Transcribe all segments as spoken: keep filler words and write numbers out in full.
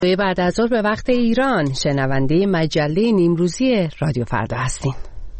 بعد از ظهر به وقت ایران شنونده مجله نیمروزی رادیو فردا هستیم.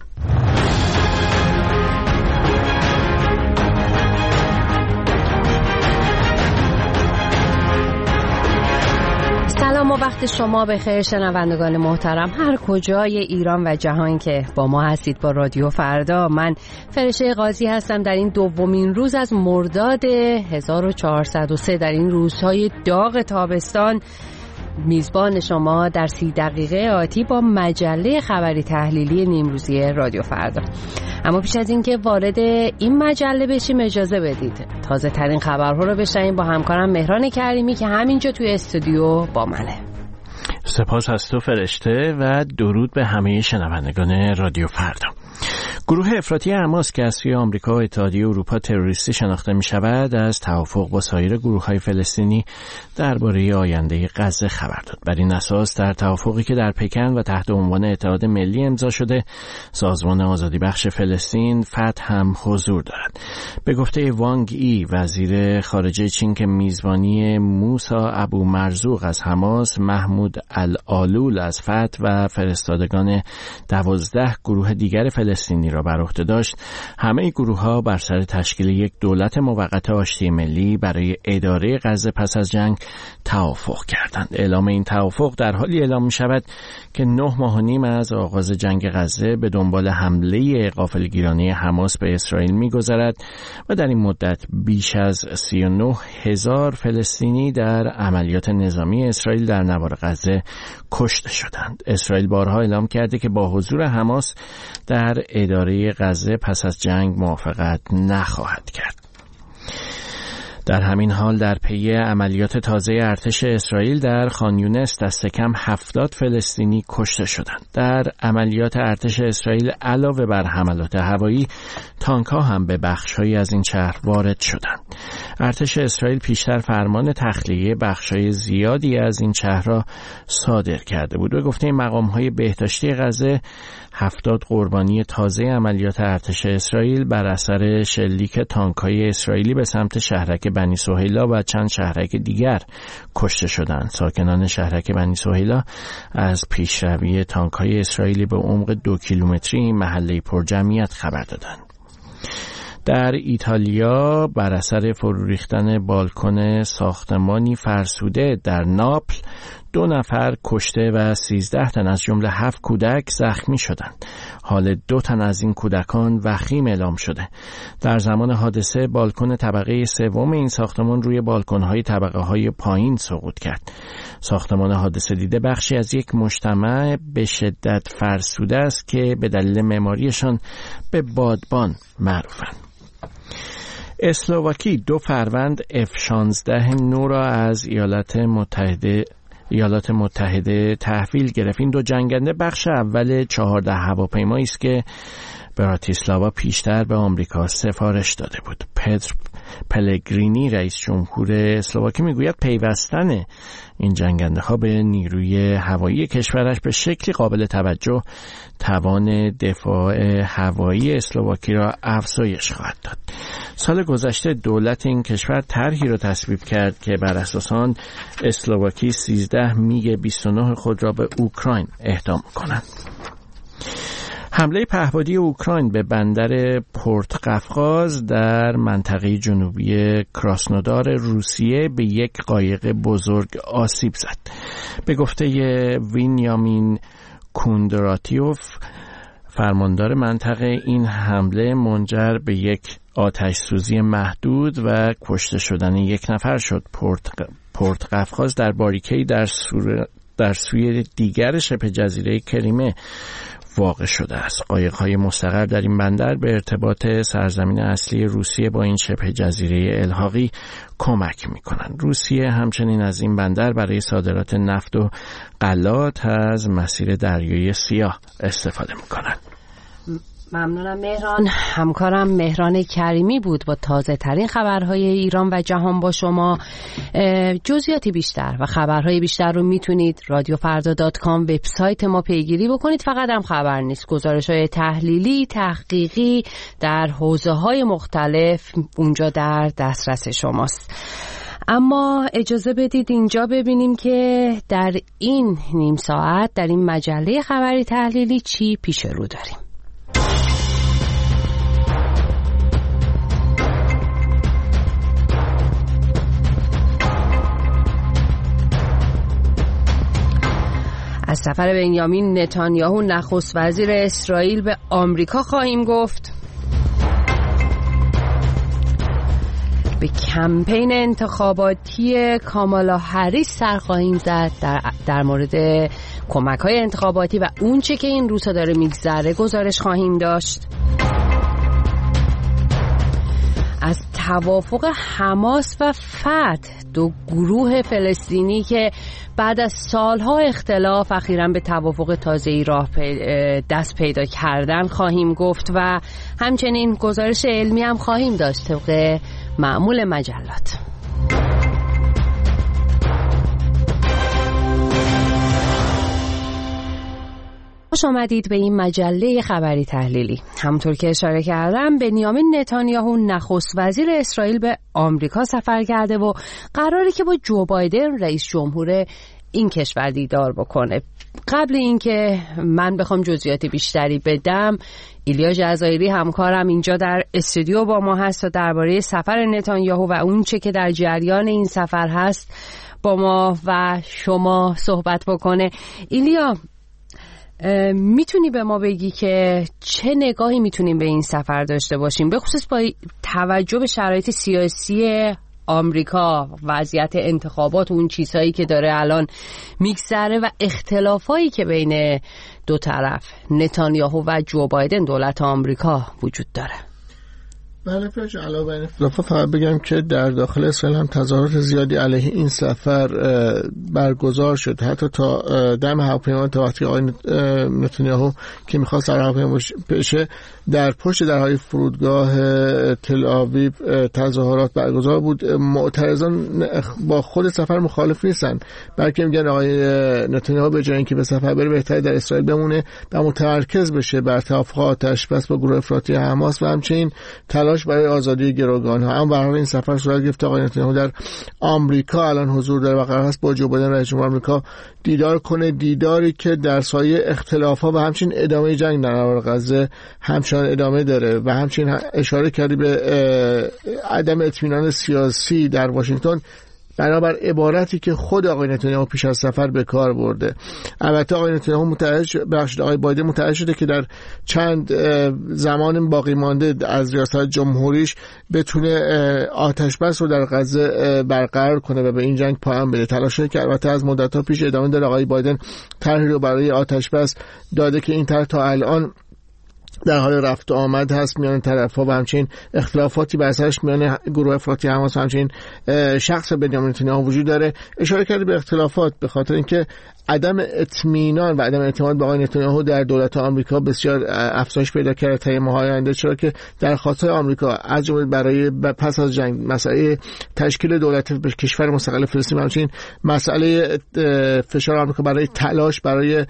سلام و وقت شما بخیر شنوندگان محترم هر کجای ایران و جهان که با ما هستید با رادیو فردا. من فرشته قاضی هستم در این دومین روز از مرداد هزار و چهارصد و سه، در این روزهای داغ تابستان میزبان شما در سی دقیقه آتی با مجله خبری تحلیلی نیمروزی رادیو فردا. اما پیش از اینکه وارد این مجله بشیم اجازه بدید تازه ترین خبرها رو بشنویم با همکارم مهران کریمی که همینجا توی استودیو با منه. سپاس از تو فرشته و درود به همه شنوندگان رادیو فردا. گروه افراطی حماس که از سوی آمریکا و اتحادیه اروپا تروریستی شناخته می شود از توافق با سایر گروه‌های فلسطینی درباره آینده غزه خبر داد. بر این اساس در توافقی که در پکن و تحت عنوان اتحاد ملی امضا شده، سازمان آزادی بخش فلسطین فتح هم حضور دارد. به گفته وانگ ای وزیر خارجه چین که میزبانی موسی ابو مرزوق از حماس، محمود العالول از فتح و فرستادگان دوازده گروه دیگر فلسطینی را بر عهده داشت، همه گروه‌ها بر سر تشکیل یک دولت موقت آشتی ملی برای اداره غزه پس از جنگ توافق کردند. اعلام این توافق در حالی اعلام می‌شود که نه ماه و نیم از آغاز جنگ غزه به دنبال حمله غافلگیرانه حماس به اسرائیل می‌گذرد و در این مدت بیش از سی و نه هزار فلسطینی در عملیات نظامی اسرائیل در نوار غزه کشته شدند. اسرائیل بارها اعلام کرده که با حضور حماس در اداره غزه پس از جنگ موافقت نخواهد کرد. در همین حال در پی عملیات تازه ارتش اسرائیل در خان یونس دست کم هفتاد فلسطینی کشته شدند. در عملیات ارتش اسرائیل علاوه بر حملات هوایی، تانک‌ها هم به بخش‌هایی از این شهر وارد شدند. ارتش اسرائیل پیشتر فرمان تخلیه بخش‌های زیادی از این شهر را صادر کرده بود. به گفته مقام‌های بهداشتی غزه، هفتاد قربانی تازه عملیات ارتش اسرائیل بر اثر شلیک تانک‌های اسرائیلی به سمت شهرک بنی سهیلا و چند شهرک دیگر کشته شدند. ساکنان شهرک بنی سهیلا از پیشروی تانک‌های اسرائیلی به عمق دو کیلومتری این محله پرجمعیت خبر دادند. در ایتالیا بر اثر فرو ریختن بالکن ساختمانی فرسوده در ناپل دو نفر کشته و سیزده تن از جمله هفت کودک زخمی شدند. حال دو تن از این کودکان وخیم اعلام شده. در زمان حادثه بالکن طبقه سوم این ساختمان روی بالکن‌های طبقه‌های پایین سقوط کرد. ساختمان حادثه دیده بخشی از یک مجتمع به شدت فرسوده است که به دلیل معماریشان به بادبان معروفند. اسلواکی دو فروند اف شانزده نو را از ایالات متحده ایالات متحده تحویل گرفت. این دو جنگنده بخش اول چهارده هواپیمایی است که براتیسلاوا پیشتر به آمریکا سفارش داده بود. پدر پلگرینی رئیس جمهور اسلواکی میگوید پیوستن این جنگنده ها به نیروی هوایی کشورش به شکلی قابل توجه توان دفاع هوایی اسلواکی را افزایش خواهد داد. سال گذشته دولت این کشور طرحی را تصویب کرد که بر اساس آن اسلواکی سیزده میگ بیست و نه خود را به اوکراین اهدا کند. حمله پهپادی اوکراین به بندر پورت قفقاز در منطقه جنوبی کراسنودار روسیه به یک قایق بزرگ آسیب زد. به گفته وینیامین کوندراتیوف فرماندار منطقه، این حمله منجر به یک آتش سوزی محدود و کشته شدن یک نفر شد. پورت پورت قفقاز در باریکه‌ای در سور در سوی دیگر شبه جزیره کریمه واقع شده است. قایق‌های مستقر در این بندر به ارتباط سرزمین اصلی روسیه با این شبه جزیره الحاقی کمک می‌کنند. روسیه همچنین از این بندر برای صادرات نفت و غلات از مسیر دریایی سیاه استفاده می‌کند. ممنونم مهران. همکارم مهران کریمی بود با تازه ترین خبرهای ایران و جهان با شما. جزئیاتی بیشتر و خبرهای بیشتر رو میتونید رادیو فردا دات کام وبسایت ما پیگیری بکنید. فقط هم خبر نیست، گزارش‌های تحلیلی، تحقیقی در حوزه‌های مختلف اونجا در دسترس شماست. اما اجازه بدید اینجا ببینیم که در این نیم ساعت در این مجله خبری تحلیلی چی پیش رو داریم. از سفر بنیامین نتانیاهو نخست وزیر اسرائیل به آمریکا خواهیم گفت. به کمپین انتخاباتی کامالا هریس سر خواهیم زد. در, در مورد کمک‌های انتخاباتی و اونچه که این روزها داره میگذره گزارش خواهیم داشت. از توافق حماس و فتح، دو گروه فلسطینی که بعد از سالها اختلاف اخیراً به توافق تازه‌ای راه دست پیدا کردن خواهیم گفت و همچنین گزارش علمی هم خواهیم داشت طبق معمول مجلات. خوش آمدید به این مجله خبری تحلیلی. همونطور که اشاره کردم بنیامین نتانیاهو نخست وزیر اسرائیل به آمریکا سفر کرده و قراره که با جو بایدن رئیس جمهور این کشور دیدار بکنه. قبل اینکه من بخوام جزئیات بیشتری بدم، ایلیا جزایری همکارم اینجا در استودیو با ما هست و درباره سفر نتانیاهو و اون چه که در جریان این سفر هست با ما و شما صحبت بکنه. ایلیا، میتونی به ما بگی که چه نگاهی میتونیم به این سفر داشته باشیم، به خصوص با توجه به شرایط سیاسی آمریکا، وضعیت انتخابات و اون چیزهایی که داره الان میگذره و اختلافایی که بین دو طرف نتانیاهو و جو بایدن دولت آمریکا وجود داره؟ بله فرش، علاوه بر این اختلافات فقط بگم که در داخل اسرائیل هم تظاهرات زیادی علیه این سفر برگزار شد، حتی تا دم هواپیما، تا وقتی آقای نتانیاهو که می‌خواست سر هواپیما بشه در پشت درهای فرودگاه تل آویو تظاهرات برگزار بود. معترضان با خود سفر مخالف نیستن، بلکه میگن آقای نتانیاهو به جای اینکه به سفر بره بهتره در اسرائیل بمونه و متمرکز بشه بر توافق آتش بس با گروه افراطی حماس و همچنین تلاش برای آزادی گروگان‌ها. اما به هر حال این سفر صورت گرفت. آقای نتانیاهو در آمریکا الان حضور داره و قرار است با جو بایدن رئیس جمهور آمریکا دیدار کنه، دیداری که در سایه اختلاف‌ها و همچنین ادامه جنگ در نبرد غزه همچنان ادامه داره و همچنین اشاره کردی به عدم اطمینان سیاسی در واشنگتن بنابر عبارتی که خود آقای نتانیاهو پیش از سفر به کار برده. البته آقای نتانیاهو متعهد شده، بخشید آقای بایدن متعهد شده که در چند زمان باقی مانده از ریاست جمهوریش بتونه آتش بس رو در غزه برقرار کنه و به این جنگ پایان بده. تلاشی که البته از مدت‌ها پیش ادامه داره. آقای بایدن طرحی رو برای آتش بس داده که این طرح تا الان در حال رفت و آمد هست میان طرف‌ها و همچنین اختلافاتی بر سرش میان گروه افراطی حماس و همچنین شخص بنیامین نتانیاهو وجود داره. اشاره کردی به اختلافات به خاطر اینکه عدم اطمینان و عدم اعتماد به آقای نتانیاهو در دولت آمریکا بسیار افزایش پیدا کرده تا ماه‌های آینده، چرا که درخواست‌های آمریکا از جمله برای پس از جنگ مسئله تشکیل دولت به کشور مستقل فلسطین و همچنین مسئله فشار آمریکا برای تلاش برای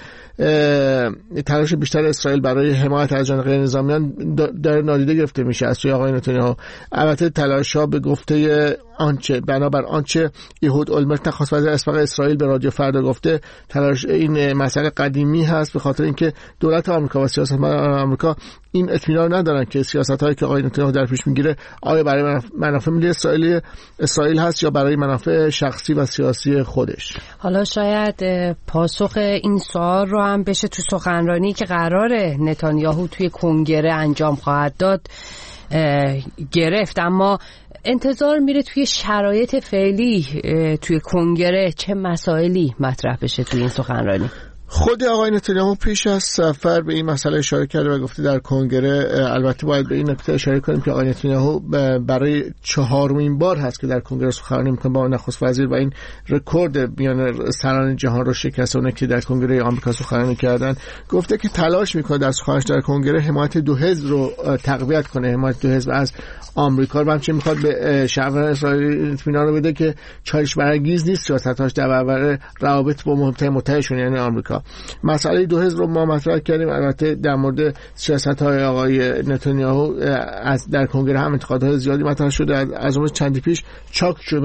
تلاش بیشتر اسرائیل برای حمایت از جان غیر نظامیان داره نادیده گرفته میشه از سوی آقای نتانیاهو. البته تلاش‌ها به گفته آنچه بنابر آنچه ایهود اولمرت نخست وزیر اسبق اسرائیل به رادیو فردا گفته، تلاش این مسئله قدیمی هست به خاطر اینکه دولت آمریکا و سیاستمداران آمریکا این اطمینان ندارن که سیاست‌هایی که آقای نتانیاهو در پیش میگیره آیا برای منافع ملی اسرائیل اسرائیل هست یا برای منافع شخصی و سیاسی خودش. حالا شاید پاسخ این سوال رو هم بشه تو سخنرانی که قراره نتانیاهو توی کنگره انجام خواهد داد گرفت، اما انتظار میره توی شرایط فعلی توی کنگره چه مسائلی مطرح بشه توی این سخنرانی؟ خود آقای نتانیاهو پیش از سفر به این مسئله اشاره کرده و گفته در کنگره، البته باید به این نکته اشاره کنیم که آقای نتانیاهو برای چهارمین بار هست که در کنگره سخنرانی میکنه با نخست وزیر و این رکورد میان سران جهان رو شکستونه که در کنگره آمریکا سخنرانی کردن. گفته که تلاش میکنه در سخنرانیش در کنگره حمایت دو حزب رو تقویت کنه، حمایت دو حزب از آمریکا و همچنین میخواد به شهروندان اسرائیل اطمینان رو بده که چالش برانگیز نیست سیاستاش در برابر روابط با مهمترین متحدشون یعنی آمریکا. مسئله دو حزب رو ما مطرح کردیم. البته در مورد سیاست‌های آقای نتانیاهو از در کنگره هم انتقادهای زیادی مطرح شده. از اون چندی پیش چاک شومر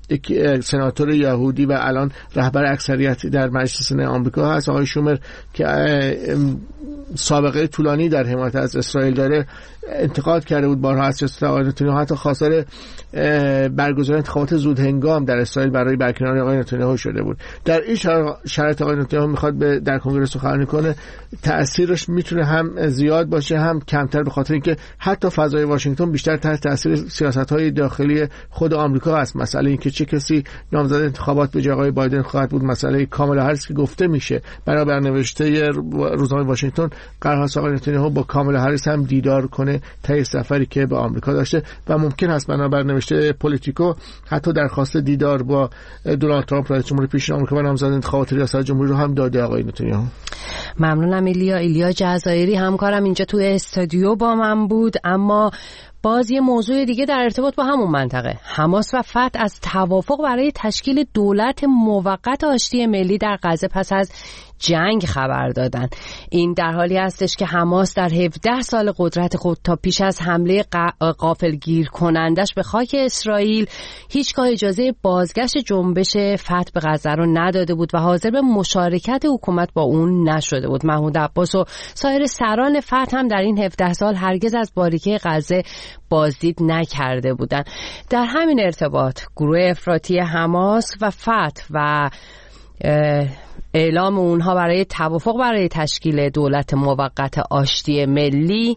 یک سناتور یهودی و الان رهبر اکثریت در مجلس سنا آمریکا هست، آقای شومر، که سابقه طولانی در حمایت از اسرائیل داره، انتقاد کرده بود بارها از سیاست آقای نتانیاهو، حتی خواستار برگزاری انتخابات زود هنگام در اسرائیل برای برکناری آقای نتانیاهو شده بود. در این شرایط آقای نتانیاهو میخواد به در کنگره سخنرانی کنه، تأثیرش میتونه هم زیاد باشه هم کمتر، به خاطر اینکه حتی فضای واشنگتن بیشتر تحت تاثیر سیاست‌های داخلی خود آمریکا است. مسئله اینکه چه کسی نامزد انتخابات به جای آقای بایدن خواهد بود، مسئله کامالا هریس که گفته میشه برابر نوشته روزنامه واشنگتن قرار است آقای نتانیاهو با کامالا هریس هم دیدار کنه طی سفری که به آمریکا داشته و ممکن است بنابر نوشته پولیتیکو حتی درخواست دیدار با دونالد ترامپ رئیس جمهور پیشین آمریکا و نامزد انتخابات ریاست جمهوری رو هم داده آقای نتانیاهو. ممنونم ایلیا. ایلیا جزایری همکارم اینجا توی استودیو با من بود. اما باز یه موضوع دیگه در ارتباط با همون منطقه، حماس و فتح از توافق برای تشکیل دولت موقت آشتی ملی در غزه پس از جنگ خبر دادن. این در حالی هستش که حماس در هفده سال قدرت خود تا پیش از حمله غافلگیر کنندش به خاک اسرائیل هیچگاه اجازه بازگشت جنبش فتح به غزه رو نداده بود و حاضر به مشارکت حکومت با اون نشده بود. محمود عباس و سایر سران فتح هم در این هفده سال هرگز از باریکه غزه بازدید نکرده بودند. در همین ارتباط گروه افراطی حماس و فتح و اعلام اونها برای توافق برای تشکیل دولت موقت آشتی ملی،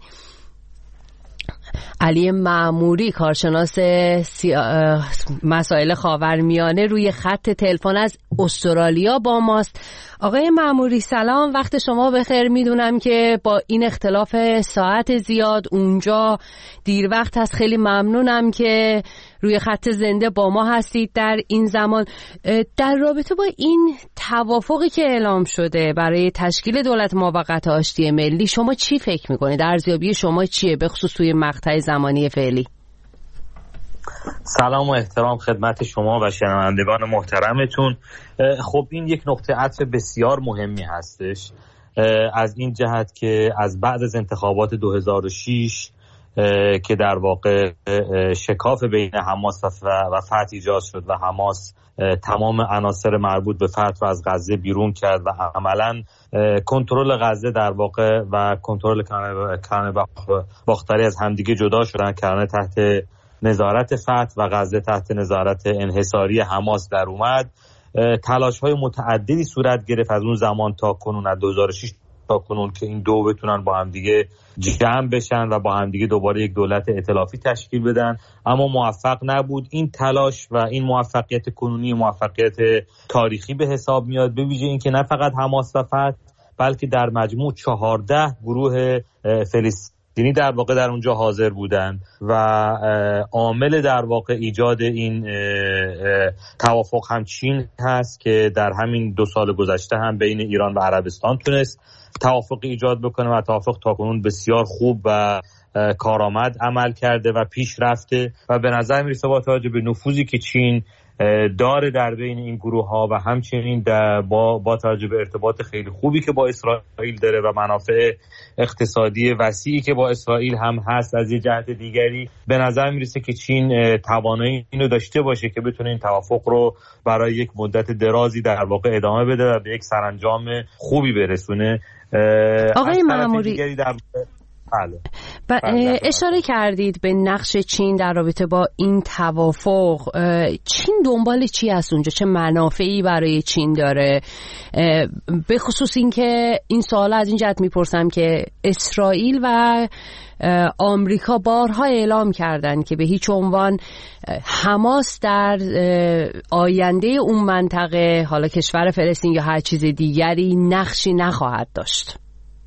علی معموری کارشناس مسائل خاورمیانه روی خط تلفن از استرالیا با ماست. آقای معموری سلام، وقت شما بخیر. میدونم که با این اختلاف ساعت زیاد اونجا دیر وقت هست، خیلی ممنونم که روی خط زنده با ما هستید در این زمان. در رابطه با این توافقی که اعلام شده برای تشکیل دولت موقت آشتی ملی شما چی فکر میکنید؟ ارزیابی شما چیه به خصوص توی مقطع زمانی فعلی؟ سلام و احترام خدمت شما و شنوندگان محترمتون. خب این یک نقطه عطف بسیار مهمی هستش، از این جهت که از بعد از انتخابات دو هزار و شش که در واقع شکاف بین حماس و فتح ایجاد شد و حماس تمام عناصر مربوط به فتح رو از غزه بیرون کرد و عملاً کنترل غزه در واقع و کنترل کرانه باختری از همدیگه جدا شدن، کرانه تحت نظارت فتح و غزه تحت نظارت انحصاری حماس در اومد. تلاش‌های متعددی صورت گرفت از اون زمان تا کنون، از دو هزار و شش تا کنون، که این دو بتونن با هم دیگه جمع بشن و با هم دیگه دوباره یک دولت ائتلافی تشکیل بدن، اما موفق نبود. این تلاش و این موفقیت کنونی موفقیت تاریخی به حساب میاد، به ویژه اینکه نه فقط حماس و فتح بلکه در مجموع چهارده گروه فلسطینی در واقع در اونجا حاضر بودن و عامل در واقع ایجاد این توافق هم چین هست که در همین دو سال گذشته هم بین ایران و عربستان تونست توافق ایجاد بکنه و توافق تاکنون بسیار خوب و کارآمد عمل کرده و پیش رفته و به نظر میرسه با توجه به نفوذی که چین داره در بین این گروه ها و همچنین با با توجه به ارتباط خیلی خوبی که با اسرائیل داره و منافع اقتصادی وسیعی که با اسرائیل هم هست، از یه جهت دیگری به نظر میرسه که چین توانایی اینو داشته باشه که بتونه این توافق رو برای یک مدت درازی در واقع ادامه بده و به یک سرانجام خوبی برسونه. آقای معموری در بله. و اشاره کردید به نقش چین در رابطه با این توافق. چین دنبال چی هست اونجا؟ چه منافعی برای چین داره؟ به خصوص این که این سوال از این جهت میپرسم که اسرائیل و آمریکا بارها اعلام کردن که به هیچ عنوان حماس در آینده اون منطقه، حالا کشور فلسطین یا هر چیز دیگری، نقشی نخواهد داشت.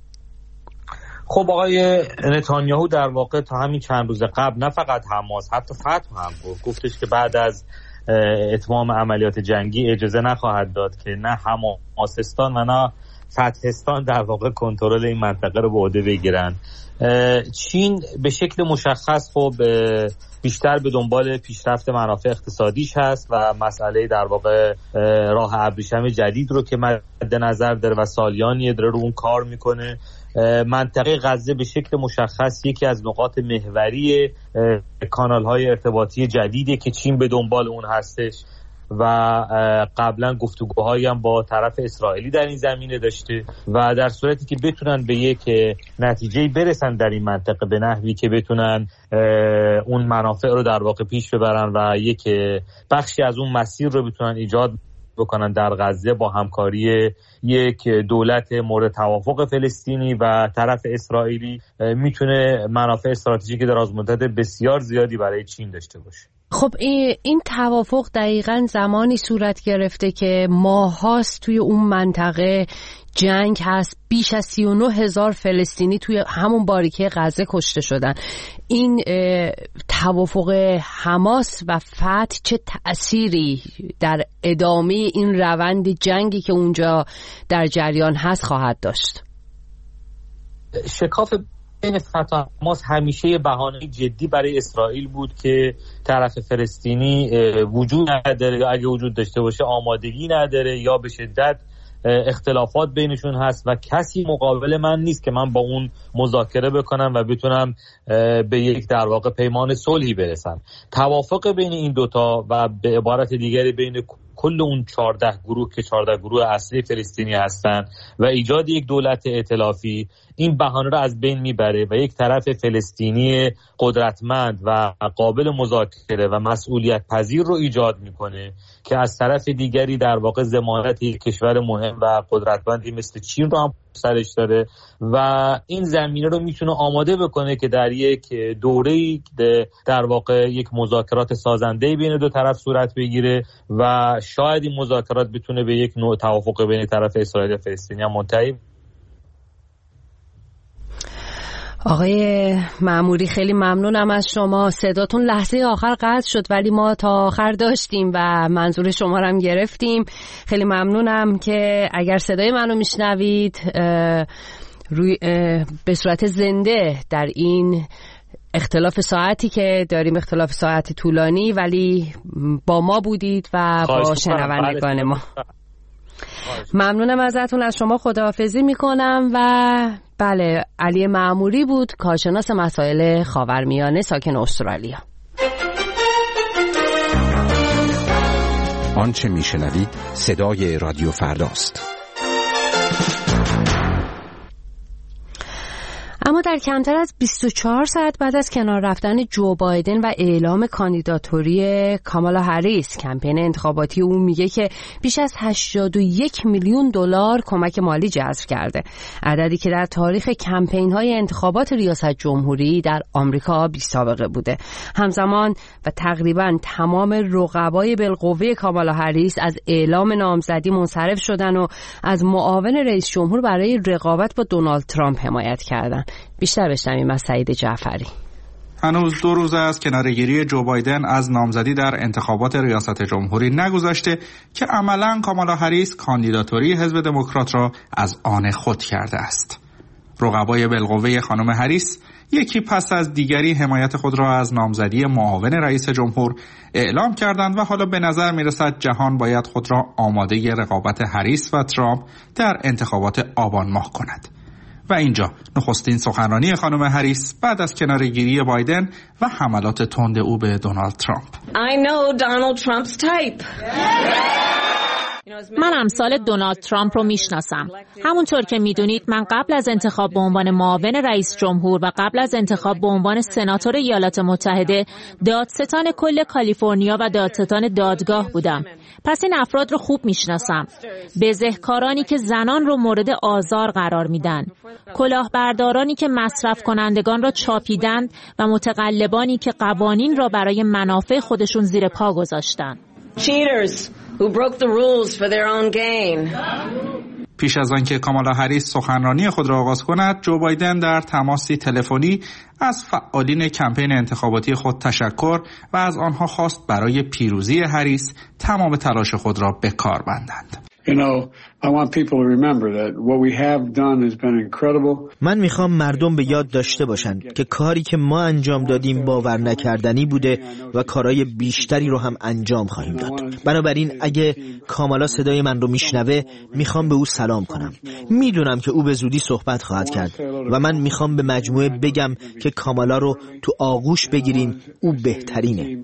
خب آقای نتانیاهو در واقع تا همین چند روز قبل نه فقط حماس، حتی فتح هم بود، گفتش که بعد از اتمام عملیات جنگی اجازه نخواهد داد که نه حماسستان و نه فتحستان در واقع کنترل این منطقه رو به عهده بگیرن. چین به شکل مشخص خب بیشتر به دنبال پیشرفت منافع اقتصادیش هست و مسئله در واقع راه ابریشم جدید رو که مد مد نظر داره و سالیانیه داره رو اون کار میکنه. منطقه غزه به شکل مشخص یکی از نقاط محوری کانال‌های ارتباطی جدیدی که چین به دنبال اون هستش و قبلا گفتگوهایی هم با طرف اسرائیلی در این زمینه داشته و در صورتی که بتونن به یک نتیجه برسن در این منطقه به نحوی که بتونن اون منافع رو در واقع پیش ببرن و یک بخشی از اون مسیر رو بتونن ایجاد بکنن در غزه با همکاری یک دولت مورد توافق فلسطینی و طرف اسرائیلی، میتونه منافع استراتژیک درازمدت بسیار زیادی برای چین داشته باشه. خب این توافق دقیقاً زمانی صورت گرفته که ماهاست توی اون منطقه جنگ هست، بیش از سی و نه هزار فلسطینی توی همون باریکه غزه کشته شدن. این توافق حماس و فتح چه تأثیری در ادامه این روند جنگی که اونجا در جریان هست خواهد داشت؟ شکاف این فتح و حماس همیشه یه بهانه جدی برای اسرائیل بود که طرف فلسطینی وجود نداره یا اگه وجود داشته باشه آمادگی نداره یا به شدت اختلافات بینشون هست و کسی مقابل من نیست که من با اون مذاکره بکنم و بتونم به یک در واقع پیمان صلحی برسم. توافق بین این دوتا و به عبارت دیگری بین کل اون چهارده گروه که چهارده گروه اصلی فلسطینی هستن و ایجاد یک دولت ائتلافی این بهانه رو از بین میبره و یک طرف فلسطینی قدرتمند و قابل مذاکره و مسئولیت پذیر رو ایجاد میکنه که از طرف دیگری در واقع ضمانت یک کشور مهم و قدرتمندی مثل چین رو هم سرش داره و این زمینه رو میتونه آماده بکنه که در یک دوره‌ای در واقع یک مذاکرات سازنده بین دو طرف صورت بگیره و شاید این مذاکرات بتونه به یک نوع توافق بین طرف اسرائیل و فلسطینی هم منتهی. آقای مأموری خیلی ممنونم از شما. صداتون لحظه آخر قطع شد ولی ما تا آخر داشتیم و منظور شما رو هم گرفتیم. خیلی ممنونم که اگر صدای منو میشنوید روی به صورت زنده در این اختلاف ساعتی که داریم، اختلاف ساعتی طولانی، ولی با ما بودید و با شنوندگان ما. ممنونم ازتون. از شما خداحافظی میکنم و بله، علی مأموری بود، کارشناس مسائل خاورمیانه، ساکن استرالیا. آنچه میشنوید صدای رادیو فرداست. اما در کمتر از بیست و چهار ساعت بعد از کنار رفتن جو بایدن و اعلام کاندیداتوری کامالا هریس، کمپین انتخاباتی او میگه که بیش از هشتاد و یک میلیون دلار کمک مالی جذب کرده، عددی که در تاریخ کمپین‌های انتخابات ریاست جمهوری در آمریکا بی سابقه بوده. همزمان و تقریبا تمام رقبای بالقوه کامالا هریس از اعلام نامزدی منصرف شدن و از معاون رئیس جمهور برای رقابت با دونالد ترامپ حمایت کردند. بیشتر بشنویم از سعید جعفری. هنوز دو روز از کناره‌گیری جو بایدن از نامزدی در انتخابات ریاست جمهوری نگذشته که عملاً کامالا هریس کاندیداتوری حزب دموکرات را از آن خود کرده است. رقبای بالقوه خانم هریس یکی پس از دیگری حمایت خود را از نامزدی معاون رئیس جمهور اعلام کردند و حالا به نظر می‌رسد جهان باید خود را آماده رقابت هریس و ترامپ در انتخابات آبان ماه کند. و اینجا نخستین سخنرانی خانم هریس بعد از کناره‌گیری بایدن و حملات تند او به دونالد ترامپ. I know Donald Trump's type. من امثال دونالد ترامپ رو میشناسم. همونطور که میدونید من قبل از انتخاب به عنوان معاون رئیس جمهور و قبل از انتخاب به عنوان سناتور ایالات متحده دادستان کل کالیفرنیا و دادستان دادگاه بودم. پس این افراد رو خوب میشناسم. بزهکارانی که زنان رو مورد آزار قرار میدن، کلاهبردارانی که مصرف کنندگان را چاپیدند و متقلبانی که قوانین را برای منافع خودشون زیر پا گذاشتن. Cheaters who broke the rules for their own gain. پیش از آنکه کامالا هریس سخنرانی خود را آغاز کند، جو بایدن در تماسی تلفنی از فعالین کمپین انتخاباتی خود تشکر و از آنها خواست برای پیروزی هریس تمام تلاش خود را به کار بندند. You know, I want people to remember that what we have done has been incredible. من میخوام مردم به یاد داشته باشن که کاری که ما انجام دادیم باور نکردنی بوده و کارهای بیشتری رو هم انجام خواهیم داد. بنابراین اگه کامالا صدای من رو میشنوه میخوام به او سلام کنم. میدونم که او به زودی صحبت خواهد کرد و من میخوام به مجموعه بگم که کامالا رو تو آغوش بگیرین، او بهترینه.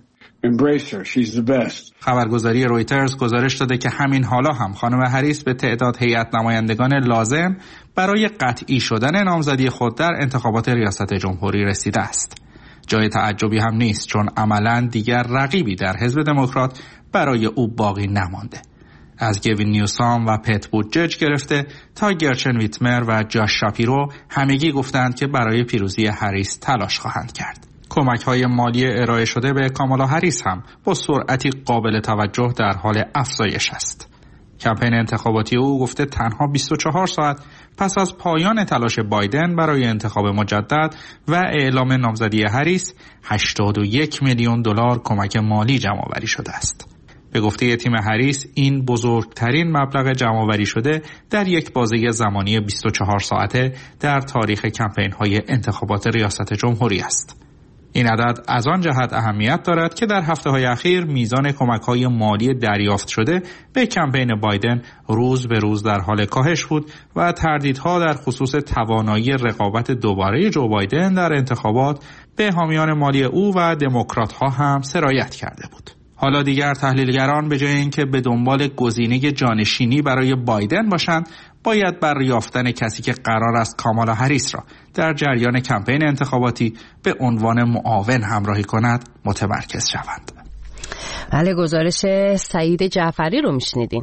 خبرگزاری رویترز گزارش داده که همین حالا هم خانم هریس به تعداد هیئت نمایندگان لازم برای قطعی شدن نامزدی خود در انتخابات ریاست جمهوری رسیده است. جای تعجبی هم نیست، چون عملاً دیگر رقیبی در حزب دموکرات برای او باقی نمانده. از گوین نیوسام و پت بوتجج گرفته تا گرچن ویتمر و جاش شاپیرو همگی گفتند که برای پیروزی هریس تلاش خواهند کرد. کمک‌های مالی ارائه شده به کامالا هریس هم با سرعتی قابل توجه در حال افزایش است. کمپین انتخاباتی او گفته تنها بیست و چهار ساعت پس از پایان تلاش بایدن برای انتخاب مجدد و اعلام نامزدی هریس، هشتاد و یک میلیون دلار کمک مالی جمع‌آوری شده است. به گفته تیم هریس این بزرگترین مبلغ جمع‌آوری شده در یک بازه زمانی بیست و چهار ساعته در تاریخ کمپین‌های انتخابات ریاست جمهوری است. این عدد از آن جهت اهمیت دارد که در هفته‌های اخیر میزان کمک‌های مالی دریافت شده به کمپین بایدن روز به روز در حال کاهش بود و تردیدها در خصوص توانایی رقابت دوباره جو بایدن در انتخابات به حامیان مالی او و دموکرات‌ها هم سرایت کرده بود. حالا دیگر تحلیلگران به جای اینکه به دنبال گزینه جانشینی برای بایدن باشند، باید بر یافتن کسی که قرار است کامالا هریس را در جریان کمپین انتخاباتی به عنوان معاون همراهی کند متمرکز شوند. بله، گزارش سعید جعفری رو میشنیدین.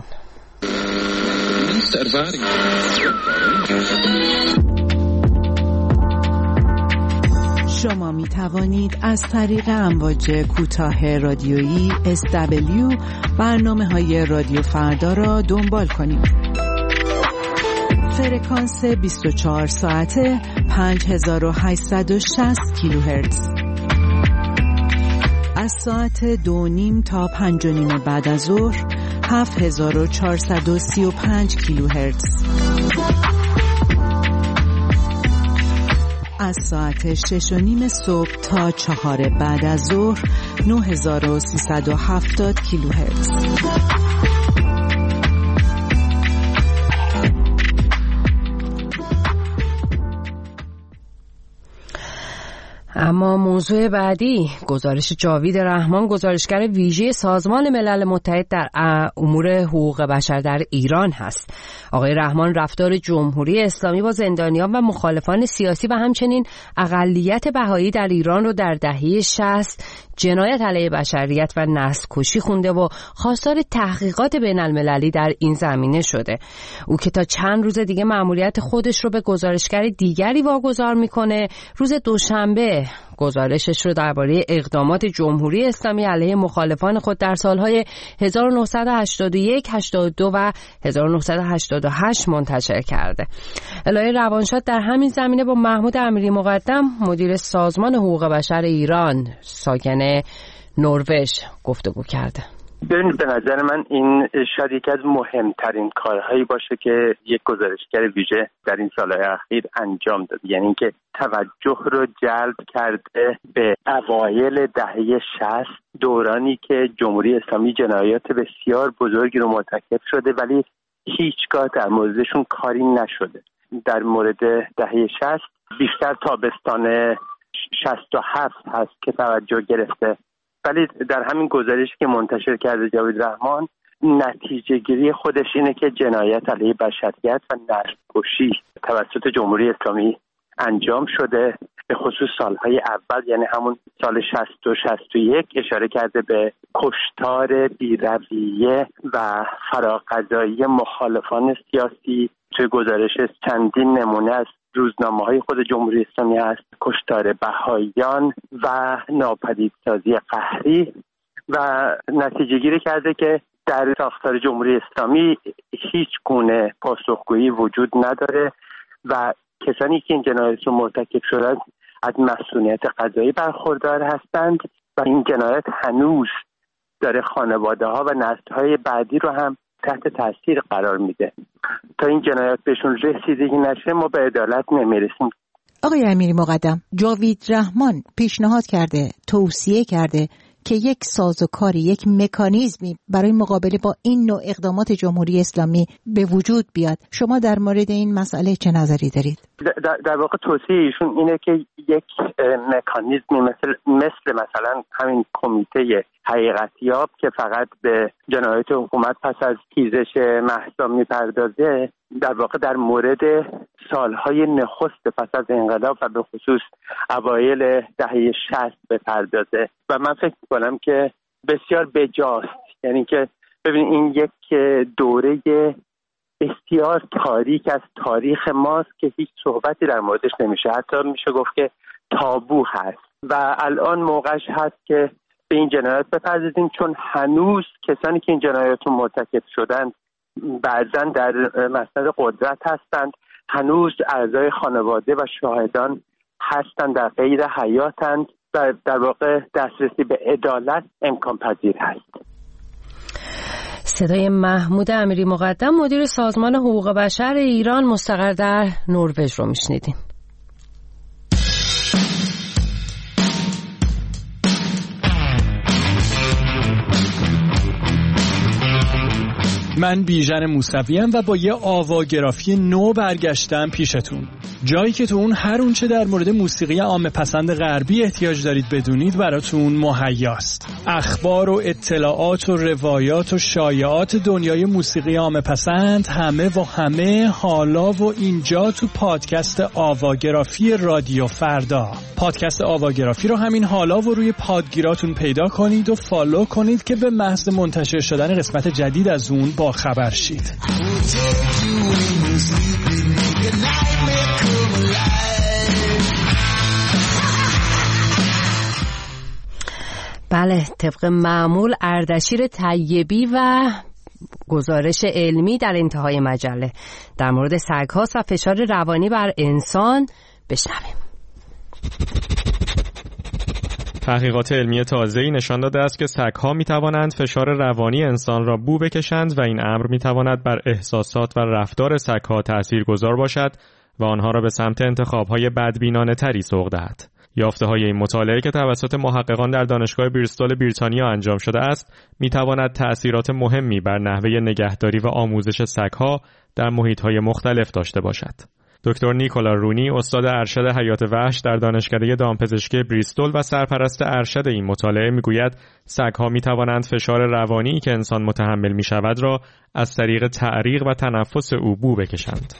شما می توانید از طریق امواج کوتاه رادیویی اس دبلیو برنامه های رادیو فردا را دنبال کنید. فرکانس بیست و چهار ساعته پنج هزار و هشتصد و شصت کیلوهرتز. از ساعت دو نیم تا پنج و نیم بعد از ظهر هفت هزار و چهارصد و سی و پنج کیلوهرتز. از ساعت شش و نیم صبح تا چهار بعد از ظهر نه هزار و سیصد و هفتاد کیلوهرتز. اما موضوع بعدی، گزارش جاوید رحمان، گزارشگر ویژه سازمان ملل متحد در امور حقوق بشر در ایران هست. آقای رحمان رفتار جمهوری اسلامی با زندانیان و مخالفان سیاسی و همچنین اقلیت بهایی در ایران رو در دهه شصت جنایت علیه بشریت و نسل‌کشی خونده و خواستار تحقیقات بین المللی در این زمینه شده. او که تا چند روز دیگه مأموریت خودش رو به گزارشگر دیگری واگذار میکنه، روز دوشنبه گزارشش رو درباره اقدامات جمهوری اسلامی علیه مخالفان خود در سالهای هزار و نهصد و هشتاد و یک، هشتاد و دو و هزار و نهصد و هشتاد و هشت منتشر کرده. الهه روانشاد در همین زمینه با محمود امیری مقدم، مدیر سازمان حقوق بشر ایران ساکن نروژ، گفتگو کرده. ببینید، به نظر من این شاید یکی از مهمترین کارهایی باشه که یک گزارشگر ویژه در این سالهای اخیر انجام داد، یعنی اینکه توجه رو جلب کرده به اوایل دهه شصت، دورانی که جمهوری اسلامی جنایات بسیار بزرگی رو مرتکب شده ولی هیچگاه در موردشون کاری نشده. در مورد دهه شصت بیشتر تابستان شصت و هفت هست که توجه گرفته، ولی در همین گزارشی که منتشر کرده جاوید رحمان، نتیجه گیری خودش اینه که جنایت علیه بشریت و نسل‌کشی توسط جمهوری اسلامی انجام شده. به خصوص سالهای اول، یعنی همون سال شصت و شصت و یک، اشاره کرده به کشتار بی‌رویه و فراقضایی مخالفان سیاسی. توی گزارش چندین نمونه از روزنامه‌های خود جمهوری اسلامی هست، کشتار بهائیان و ناپدیدسازی قهری، و نتیجه گیری کرده که در ساختار جمهوری اسلامی هیچ گونه پاسخگویی وجود نداره و کسانی که این جنایت رو مرتکب شدند از مسئولیت قضایی برخوردار هستند و این جنایت هنوز داره خانواده‌ها و نسل‌های بعدی رو هم تحت تاثیر قرار میده. تا این جنایات بهشون رسیدگی نشه ما به عدالت نمیرسیم. آقای امیری مقدم، جاوید رحمان پیشنهاد کرده، توصیه کرده که یک سازوکاری، یک مکانیزمی برای مقابله با این نوع اقدامات جمهوری اسلامی به وجود بیاد. شما در مورد این مسئله چه نظری دارید؟ در, در واقع توصیه ایشون اینه که یک مکانیزمی مثل مثل مثلا همین کمیته حقیقتیاب که فقط به جنایات حکومت پس از خیزش مهسا میپردازه، در واقع در مورد سالهای نخست پس از انقلاب و به خصوص اوایل دهه شصت بپردازه و من فکر میکنم که بسیار بجاست. یعنی که ببین این یک دوره بسیار تاریک از تاریخ ماست که هیچ صحبتی در موردش نمیشه، حتی میشه گفت که تابو هست و الان موقعش هست که به این جنایات بپردازیم، چون هنوز کسانی که این جنایات رو مرتکب شدند بعضا در مسند قدرت هستند، هنوز اعضای خانواده و شاهدان هستند، در غیر حیاتند و در واقع دسترسی به عدالت امکان پذیر هست. صدای محمود امیری مقدم، مدیر سازمان حقوق بشر ایران مستقر در نروژ رو میشنیدیم. من بیژن موسویم و با یه آواگرافی نو برگشتم پیشتون. جایی که تو اون هر اون چه در مورد موسیقی عامه پسند غربی احتیاج دارید بدونید براتون مهیاست. اخبار و اطلاعات و روایات و شایعات دنیای موسیقی عامه پسند همه و همه حالا و اینجا تو پادکست آواگرافی رادیو فردا. پادکست آواگرافی رو همین حالا و روی پادگیراتون پیدا کنید و فالو کنید که به محض منتشر شدن قسمت جدید از اون با خبر شید. بله، طبق معمول اردشیر طیبی و گزارش علمی در انتهای مجله در مورد سگ‌ها و فشار روانی بر انسان. بشنویم. تحقیقات علمی تازه‌ای نشان داده است که سگ‌ها می‌توانند فشار روانی انسان را بو بکشند و این امر می‌تواند بر احساسات و رفتار سگ‌ها تأثیرگذار باشد و آنها را به سمت انتخاب‌های بدبینانه‌تری سوق دهد. یافته‌های این مطالعه که توسط محققان در دانشگاه بریستول بریتانیا انجام شده است، می‌تواند تأثیرات مهمی بر نحوه نگهداری و آموزش سگ‌ها در محیط‌های مختلف داشته باشد. دکتر نیکولا رونی، استاد ارشد حیات وحش در دانشکده دامپزشکی بریستول و سرپرست ارشد این مطالعه میگوید سگ‌ها می‌توانند فشار روانی که انسان متحمل می‌شود را از طریق تعریق و تنفس او بو بکشند.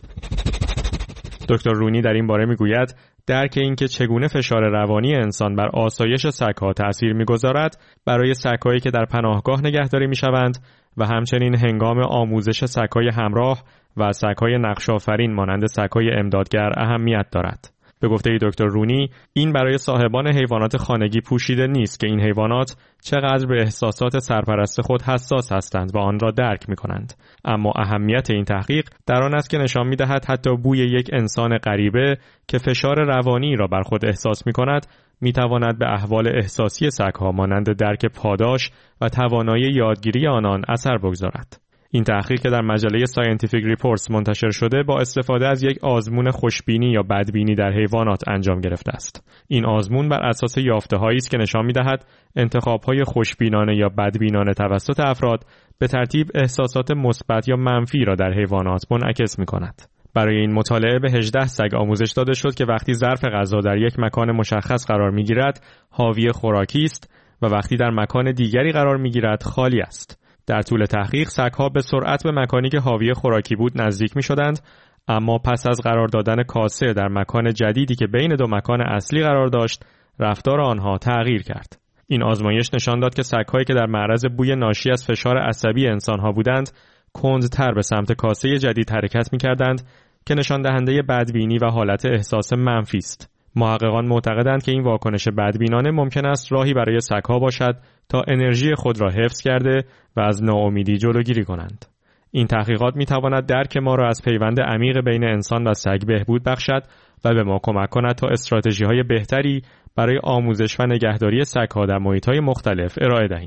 دکتر رونی در این باره میگوید درک اینکه چگونه فشار روانی انسان بر آسایش سگ‌ها تأثیر می‌گذارد برای سگ‌هایی که در پناهگاه نگهداری می‌شوند و همچنین هنگام آموزش سگ‌های همراه و سگ‌های نقش‌آفرین مانند سگ‌های امدادگر اهمیت دارد. به گفته دکتر رونی، این برای صاحبان حیوانات خانگی پوشیده نیست که این حیوانات چقدر به احساسات سرپرست خود حساس هستند و آن را درک می‌کنند. اما اهمیت این تحقیق در آن است که نشان می‌دهد حتی بوی یک انسان غریبه که فشار روانی را بر خود احساس می‌کند، می‌تواند به احوال احساسی سگ‌ها مانند درک پاداش و توانایی یادگیری آنان اثر بگذارد. این تحقیق که در مجله ساینتیفیک ریپورتس منتشر شده با استفاده از یک آزمون خوشبینی یا بدبینی در حیوانات انجام گرفته است. این آزمون بر اساس یافته‌هایی است که نشان می‌دهد انتخاب‌های خوشبینانه یا بدبینانه توسط افراد به ترتیب احساسات مثبت یا منفی را در حیوانات منعکس می‌کند. برای این مطالعه به هجده سگ آموزش داده شد که وقتی ظرف غذا در یک مکان مشخص قرار می‌گیرد، حاوی خوراکی است و وقتی در مکان دیگری قرار می‌گیرد، خالی است. در طول تحقیق سگ‌ها به سرعت به مکانی که حاوی خوراکی بود نزدیک می‌شدند، اما پس از قرار دادن کاسه در مکان جدیدی که بین دو مکان اصلی قرار داشت، رفتار آنها تغییر کرد. این آزمایش نشان داد که سگ‌هایی که در معرض بوی ناشی از فشار عصبی انسان‌ها بودند، کندتر به سمت کاسه جدید حرکت می‌کردند که نشان دهنده بدبینی و حالت احساس منفی است. محققان معتقدند که این واکنش بدبینانه ممکن است راهی برای سگ‌ها باشد تا انرژی خود را حفظ کرده و از ناامیدی جلوگیری کنند. این تحقیقات می‌تواند درک ما را از پیوند عمیق بین انسان و سگ بهبود بخشد و به ما کمک کند تا استراتژی‌های بهتری برای آموزش و نگهداری سگ‌ها در محیط‌های مختلف ارائه دهیم.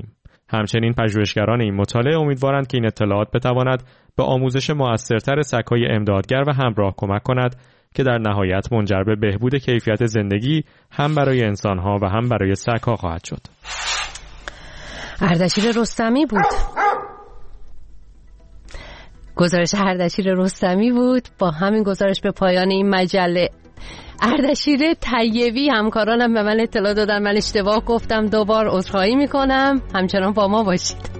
همچنین پژوهشگران این مطالعه امیدوارند که این اطلاعات بتواند به آموزش موثرتر سگ‌های امدادگر و همراه کمک کند که در نهایت منجر به بهبود کیفیت زندگی هم برای انسان‌ها و هم برای سگ‌ها خواهد شد. اردشیر رستمی بود. گزارش اردشیر رستمی بود. با همین گزارش به پایان این مجله. اردشیر طیبی همکارانم به من اطلاع دادن، من اشتباه گفتم، دوبار عذرخواهی میکنم. همچنان با ما باشید.